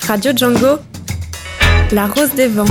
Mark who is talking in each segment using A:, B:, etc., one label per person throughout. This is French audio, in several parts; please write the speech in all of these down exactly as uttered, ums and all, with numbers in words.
A: Radio Django, la rose des vents.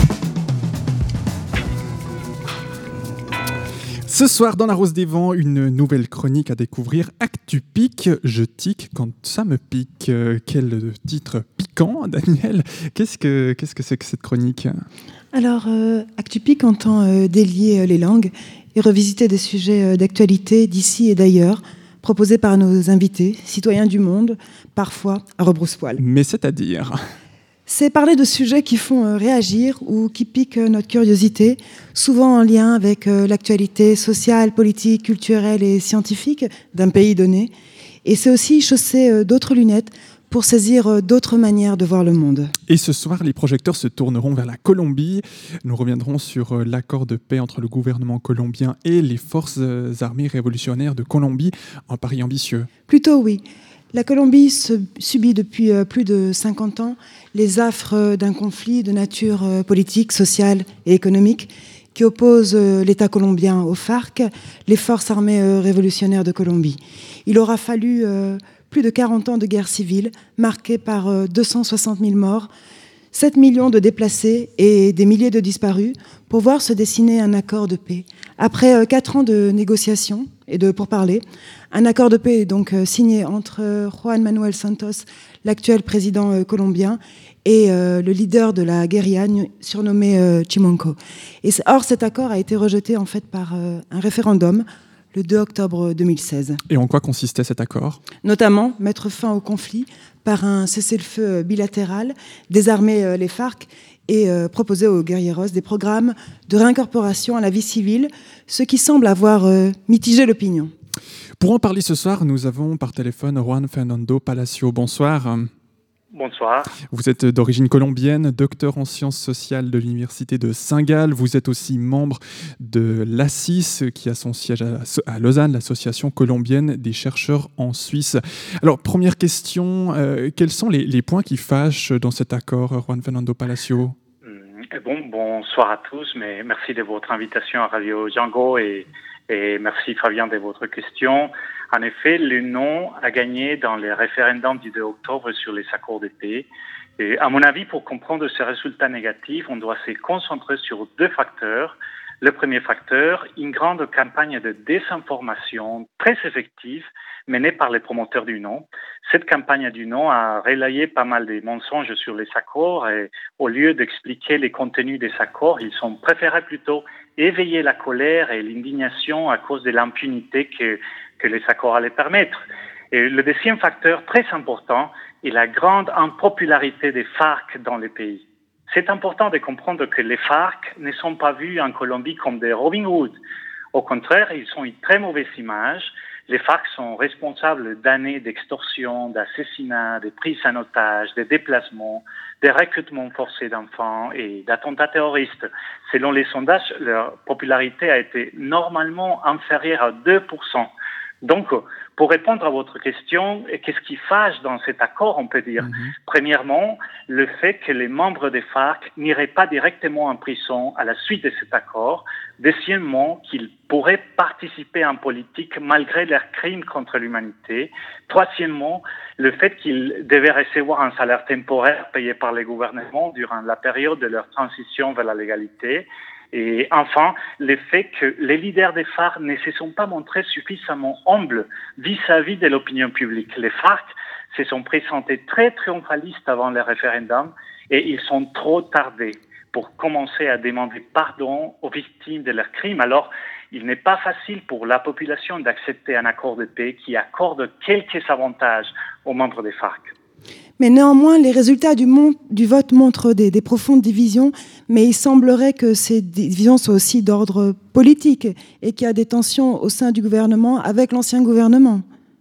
B: Ce soir, dans la Rose des Vents, une nouvelle chronique à découvrir. Actu pique, je tique quand ça me pique. Euh, quel titre piquant, Daniel. Qu'est-ce que, qu'est-ce que c'est que cette chronique ?
C: Alors, euh, Actu pique entend euh, délier euh, les langues et revisiter des sujets euh, d'actualité d'ici et d'ailleurs, proposés par nos invités, citoyens du monde, parfois à rebrousse-poil.
B: Mais c'est-à-dire ?
C: C'est parler de sujets qui font euh, réagir ou qui piquent euh, notre curiosité, souvent en lien avec euh, l'actualité sociale, politique, culturelle et scientifique d'un pays donné. Et c'est aussi chausser euh, d'autres lunettes pour saisir euh, d'autres manières de voir le monde.
B: Et ce soir, les projecteurs se tourneront vers la Colombie. Nous reviendrons sur euh, l'accord de paix entre le gouvernement colombien et les forces euh, armées révolutionnaires de Colombie. Un pari ambitieux.
C: Plutôt oui. La Colombie se subit depuis euh, plus de cinquante ans les affres d'un conflit de nature euh, politique, sociale et économique qui oppose euh, l'État colombien aux FARC, les forces armées euh, révolutionnaires de Colombie. Il aura fallu euh, plus de quarante ans de guerre civile, marquée par euh, deux cent soixante mille morts, sept millions de déplacés et des milliers de disparus pour voir se dessiner un accord de paix. Après euh, quatre ans de négociations et de pourparlers, un accord de paix est donc euh, signé entre euh, Juan Manuel Santos, l'actuel président euh, colombien, et euh, le leader de la guérilla surnommé euh, Chimonco. Et or, cet accord a été rejeté en fait par euh, un référendum le deux octobre deux mille seize.
B: Et en quoi consistait cet accord ?
C: Notamment mettre fin au conflit par un cessez-le-feu bilatéral, désarmer euh, les FARC et euh, proposer aux guerrilleros des programmes de réincorporation à la vie civile, ce qui semble avoir euh, mitigé l'opinion.
B: Pour en parler ce soir, nous avons par téléphone Juan Fernando Palacio. Bonsoir.
D: Bonsoir.
B: Vous êtes d'origine colombienne, docteur en sciences sociales de l'université de Saint-Gall. Vous êtes aussi membre de l'A C I S, qui a son siège à Lausanne, l'association colombienne des chercheurs en Suisse. Alors, première question, euh, quels sont les, les points qui fâchent dans cet accord, Juan Fernando Palacio ?
D: Bon, bonsoir à tous, mais merci de votre invitation à Radio Django et, et merci Fabien de votre question. En effet, le non a gagné dans les référendums du deux octobre sur les accords de paix. Et à mon avis, pour comprendre ces résultats négatifs, on doit se concentrer sur deux facteurs. Le premier facteur, une grande campagne de désinformation très effective menée par les promoteurs du non. Cette campagne du non a relayé pas mal de mensonges sur les accords et au lieu d'expliquer les contenus des accords, ils ont préféré plutôt éveiller la colère et l'indignation à cause de l'impunité que, que les accords allaient permettre. Et le deuxième facteur très important est la grande impopularité des FARC dans le pays. C'est important de comprendre que les FARC ne sont pas vus en Colombie comme des Robin Hood. Au contraire, ils ont une très mauvaise image. Les FARC sont responsables d'années d'extorsion, d'assassinats, de prises en otage, de déplacements, de recrutements forcés d'enfants et d'attentats terroristes. Selon les sondages, leur popularité a été normalement inférieure à deux pour cent. Donc, pour répondre à votre question, qu'est-ce qui fâche dans cet accord, on peut dire ? Mm-hmm. Premièrement, le fait que les membres des FARC n'iraient pas directement en prison à la suite de cet accord. Deuxièmement, qu'ils pourraient participer en politique malgré leurs crimes contre l'humanité. Troisièmement, le fait qu'ils devaient recevoir un salaire temporaire payé par les gouvernements durant la période de leur transition vers la légalité. Et enfin, le fait que les leaders des FARC ne se sont pas montrés suffisamment humbles vis-à-vis de l'opinion publique. Les FARC se sont présentés très triomphalistes avant le référendum et ils sont trop tardés pour commencer à demander pardon aux victimes de leurs crimes. Alors, il n'est pas facile pour la population d'accepter un accord de paix qui accorde quelques avantages aux membres des FARC.
C: Mais néanmoins, les résultats du, mon- du vote montrent des, des profondes divisions, mais il semblerait que ces divisions soient aussi d'ordre politique et qu'il y a des tensions au sein du gouvernement avec l'ancien gouvernement.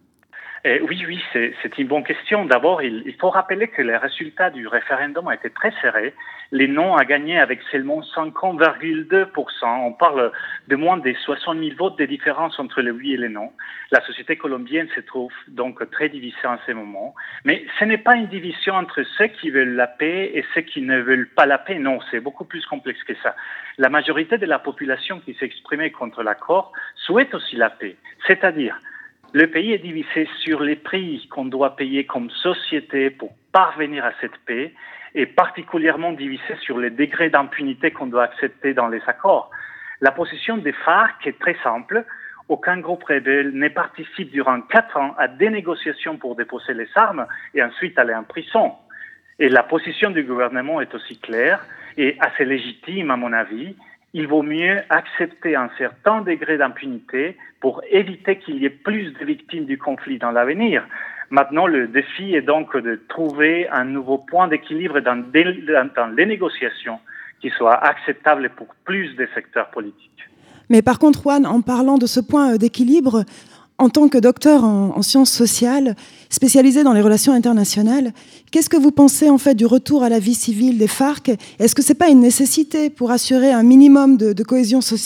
D: Eh oui, oui, c'est, c'est une bonne question. D'abord, il, il faut rappeler que les résultats du référendum ont été très serrés. Les non a gagné avec seulement cinquante virgule deux pour cent. On parle de moins de soixante mille votes de différence entre le oui et le non. La société colombienne se trouve donc très divisée en ce moment. Mais ce n'est pas une division entre ceux qui veulent la paix et ceux qui ne veulent pas la paix. Non, c'est beaucoup plus complexe que ça. La majorité de la population qui s'exprimait contre l'accord souhaite aussi la paix. C'est-à-dire Le pays est divisé sur les prix qu'on doit payer comme société pour parvenir à cette paix, et particulièrement divisé sur les degrés d'impunité qu'on doit accepter dans les accords. La position des FARC est très simple. Aucun groupe rebelle ne participe durant quatre ans à des négociations pour déposer les armes et ensuite aller en prison. Et la position du gouvernement est aussi claire et assez légitime à mon avis. Il vaut mieux accepter un certain degré d'impunité pour éviter qu'il y ait plus de victimes du conflit dans l'avenir. Maintenant, le défi est donc de trouver un nouveau point d'équilibre dans, dans, dans les négociations qui soit acceptable pour plus de secteurs politiques.
C: Mais par contre, Juan, en parlant de ce point d'équilibre, en tant que docteur en, en sciences sociales, spécialisé dans les relations internationales, qu'est-ce que vous pensez en fait du retour à la vie civile des FARC ? Est-ce que ce n'est pas une nécessité pour assurer un minimum de, de cohésion sociale ?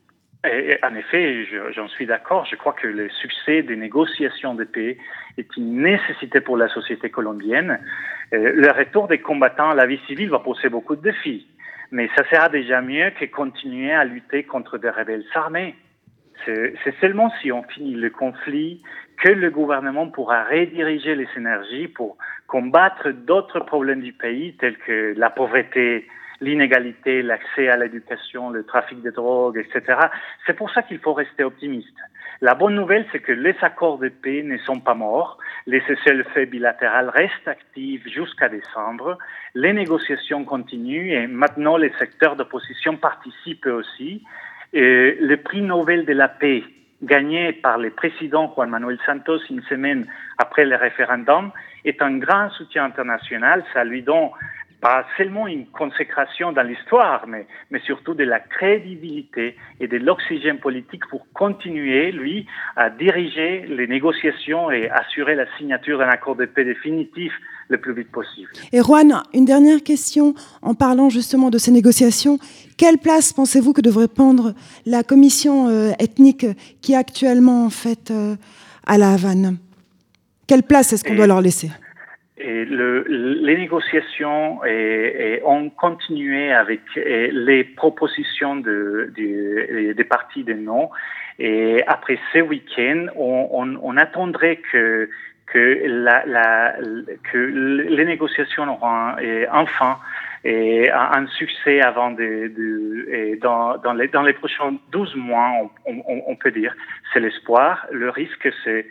D: Et en effet, je, j'en suis d'accord. Je crois que le succès des négociations de paix est une nécessité pour la société colombienne. Euh, le retour des combattants à la vie civile va poser beaucoup de défis. Mais ça sera déjà mieux que continuer à lutter contre des rebelles armés. C'est, c'est seulement si on finit le conflit que le gouvernement pourra rediriger les énergies pour combattre d'autres problèmes du pays, tels que la pauvreté, l'inégalité, l'accès à l'éducation, le trafic de drogue, et cetera. C'est pour ça qu'il faut rester optimiste. La bonne nouvelle, c'est que les accords de paix ne sont pas morts. Les cessez-le-feu bilatérales restent actifs jusqu'à décembre. Les négociations continuent et maintenant les secteurs d'opposition participent aussi. Et le prix Nobel de la paix, gagné par le président Juan Manuel Santos une semaine après le référendum, est un grand soutien international. Ça lui donne pas seulement une consécration dans l'histoire, mais, mais surtout de la crédibilité et de l'oxygène politique pour continuer, lui, à diriger les négociations et assurer la signature d'un accord de paix définitif le plus vite possible.
C: Et Juan, une dernière question, en parlant justement de ces négociations. Quelle place pensez-vous que devrait prendre la commission euh, ethnique qui est actuellement en fait euh, à La Havane ? Quelle place est-ce qu'on et... doit leur laisser ?
D: Et le, les négociations et, et ont continué avec et les propositions de, de, des partis de non. Et après ce week-end, on, on, on attendrait que, que, la, la, que les négociations auront et enfin et un succès avant de, de et dans, dans, les, dans les prochains douze mois, on, on, on peut dire. C'est l'espoir. Le risque, c'est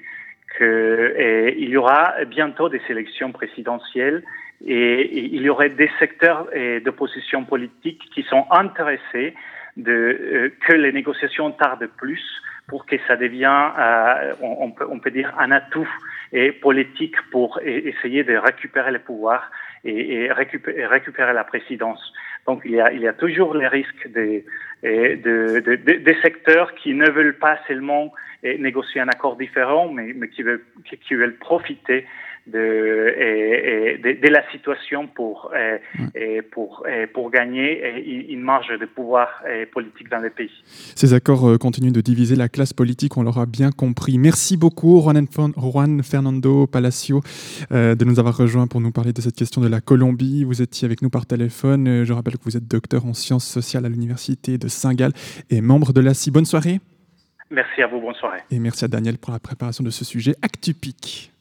D: qu'il y aura bientôt des élections présidentielles et, et il y aurait des secteurs d'opposition politique qui sont intéressés de, euh, que les négociations tardent plus pour que ça devienne, euh, on, on, peut, on peut dire, un atout et politique pour et, essayer de récupérer le pouvoir et, et, récupérer, et récupérer la présidence. Donc il y a, il y a toujours les risques des de, de, de, de, de secteurs qui ne veulent pas seulement et négocier un accord différent, mais, mais qui, veulent, qui, qui veulent profiter de, et, et, de, de la situation pour, et, et pour, et pour gagner une marge de pouvoir politique dans le pays.
B: Ces accords continuent de diviser la classe politique, on l'aura bien compris. Merci beaucoup, Juan, Juan Fernando Palacio, euh, de nous avoir rejoints pour nous parler de cette question de la Colombie. Vous étiez avec nous par téléphone. Je rappelle que vous êtes docteur en sciences sociales à l'université de Saint-Gall et membre de l'A C I. Bonne soirée.
D: Merci à vous, bonne soirée.
B: Et merci à Daniel pour la préparation de ce sujet Actupic.